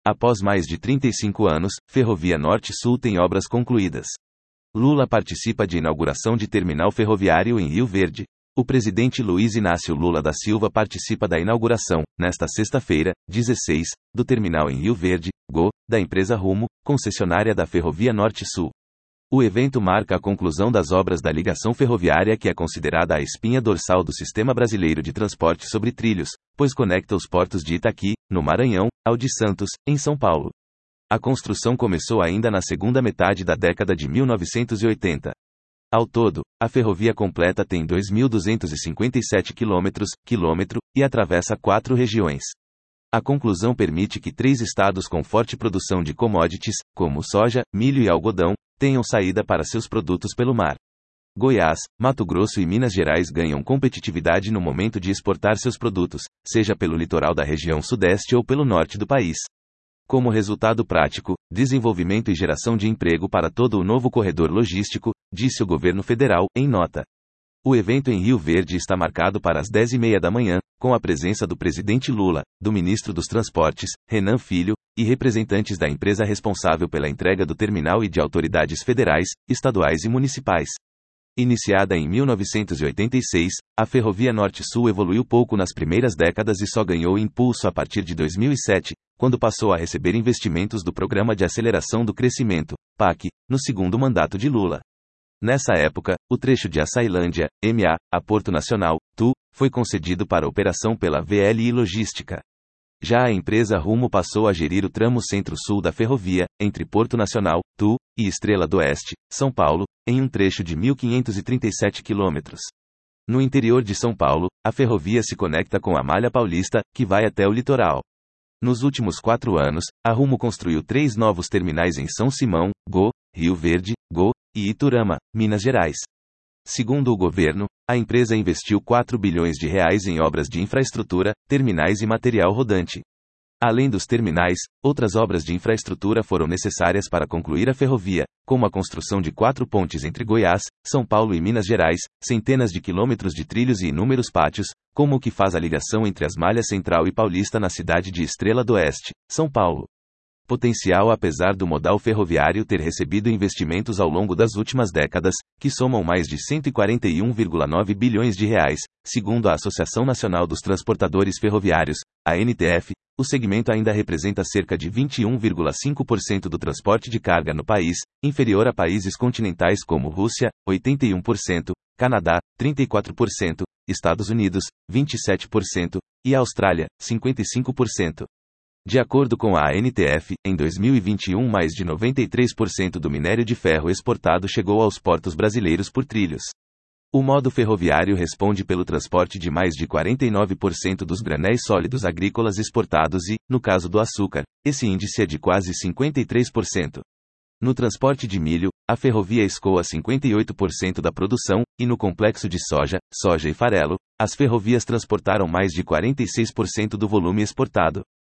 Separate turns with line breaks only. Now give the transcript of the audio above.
Após mais de 35 anos, Ferrovia Norte-Sul tem obras concluídas. Lula participa de inauguração de terminal ferroviário em Rio Verde. O presidente Luiz Inácio Lula da Silva participa da inauguração, nesta sexta-feira, 16, do terminal em Rio Verde, GO, da empresa Rumo, concessionária da Ferrovia Norte-Sul. O evento marca a conclusão das obras da ligação ferroviária que é considerada a espinha dorsal do sistema brasileiro de transporte sobre trilhos, pois conecta os portos de Itaqui, no Maranhão, ao de Santos, em São Paulo. A construção começou ainda na segunda metade da década de 1980. Ao todo, a ferrovia completa tem 2.257 quilômetros, e atravessa 4 regiões. A conclusão permite que 3 estados com forte produção de commodities, como soja, milho e algodão, tenham saída para seus produtos pelo mar. Goiás, Mato Grosso e Minas Gerais ganham competitividade no momento de exportar seus produtos, seja pelo litoral da região sudeste ou pelo norte do país. Como resultado prático, desenvolvimento e geração de emprego para todo o novo corredor logístico, disse o governo federal, em nota. O evento em Rio Verde está marcado para as 10h30 da manhã, com a presença do presidente Lula, do ministro dos Transportes, Renan Filho, e representantes da empresa responsável pela entrega do terminal e de autoridades federais, estaduais e municipais. Iniciada em 1986, a Ferrovia Norte-Sul evoluiu pouco nas primeiras décadas e só ganhou impulso a partir de 2007, quando passou a receber investimentos do Programa de Aceleração do Crescimento, PAC, no segundo mandato de Lula. Nessa época, o trecho de Açailândia, MA, a Porto Nacional, TU, foi concedido para operação pela VLI Logística. Já a empresa Rumo passou a gerir o tramo centro-sul da ferrovia, entre Porto Nacional, TU, e Estrela do Oeste, São Paulo, em um trecho de 1.537 quilômetros. No interior de São Paulo, a ferrovia se conecta com a Malha Paulista, que vai até o litoral. Nos últimos 4 anos, a Rumo construiu 3 novos terminais em São Simão, GO, Rio Verde, GO, e Iturama, Minas Gerais. Segundo o governo, a empresa investiu R$ 4 bilhões em obras de infraestrutura, terminais e material rodante. Além dos terminais, outras obras de infraestrutura foram necessárias para concluir a ferrovia, como a construção de 4 pontes entre Goiás, São Paulo e Minas Gerais, centenas de quilômetros de trilhos e inúmeros pátios, como o que faz a ligação entre as malhas Central e Paulista na cidade de Estrela do Oeste, São Paulo. Potencial. Apesar do modal ferroviário ter recebido investimentos ao longo das últimas décadas, que somam mais de R$ 141,9 bilhões, segundo a Associação Nacional dos Transportadores Ferroviários, a ANTF, o segmento ainda representa cerca de 21,5% do transporte de carga no país, inferior a países continentais como Rússia, 81%, Canadá, 34%, Estados Unidos, 27%, e Austrália, 55%. De acordo com a ANTF, em 2021 mais de 93% do minério de ferro exportado chegou aos portos brasileiros por trilhos. O modo ferroviário responde pelo transporte de mais de 49% dos granéis sólidos agrícolas exportados e, no caso do açúcar, esse índice é de quase 53%. No transporte de milho, a ferrovia escoa 58% da produção, e no complexo de soja e farelo, as ferrovias transportaram mais de 46% do volume exportado.